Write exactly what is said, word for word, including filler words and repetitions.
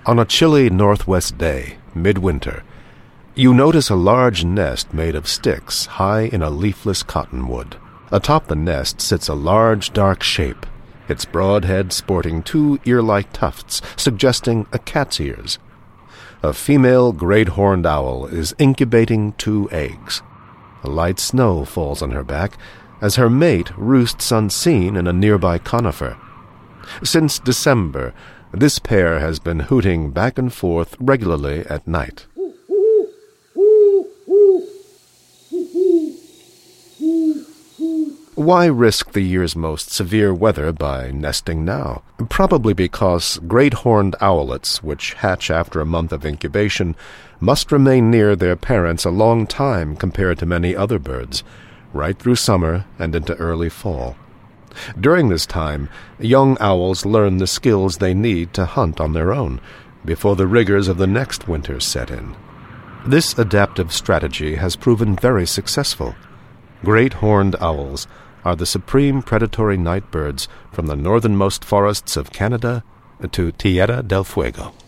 On a chilly northwest day, midwinter, you notice a large nest made of sticks high in a leafless cottonwood. Atop the nest sits a large, dark shape, its broad head sporting two ear-like tufts, suggesting a cat's ears. A female great-horned owl is incubating two eggs. A light snow falls on her back as her mate roosts unseen in a nearby conifer. Since December, this pair has been hooting back and forth regularly at night. Why risk the year's most severe weather by nesting now? Probably because great-horned owlets, which hatch after a month of incubation, must remain near their parents a long time compared to many other birds, right through summer and into early fall. During this time, young owls learn the skills they need to hunt on their own before the rigors of the next winter set in. This adaptive strategy has proven very successful. Great-horned owls are the supreme predatory night birds from the northernmost forests of Canada to Tierra del Fuego.